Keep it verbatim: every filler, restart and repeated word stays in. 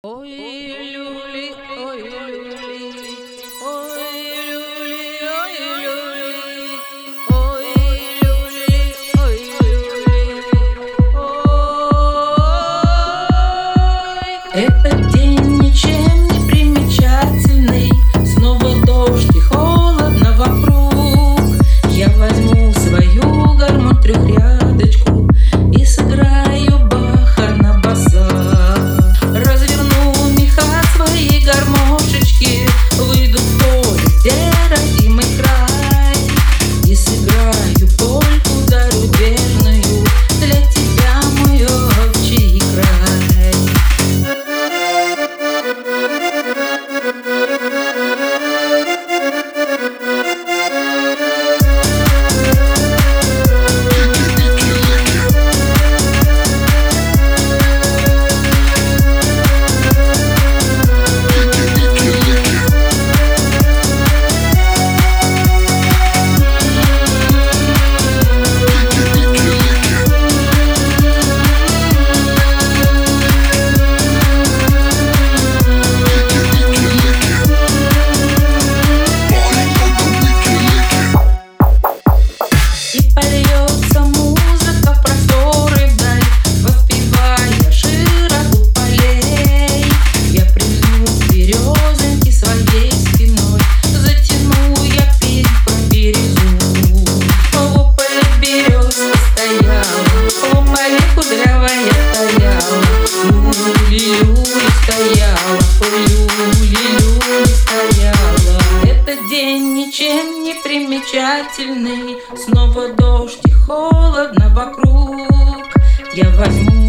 Ой, люли, ой, люли, ой, люли, ой, люли, ой, люли, ой, люли, ой. Этот день ничем не примечательный, снова дождь и холодно вокруг. Я возьму свою гармонь трехрядочку и сыграю Баха на басах. Гармошечки, выйду в поле, где родимый край, и сыграю польку зарубежную для тебя, мой отчий край. Польется музыка в просторы вдаль, воспевая широту полей. Я прильну к березоньке своей спиной, затяну я песнь про березу. В поле березка стояла, в поле кудрявая стояла, люли-люли стояла, люли-люли стояла. Этот день ничем не примечательный, снова дождь и холодно вокруг. Я возьму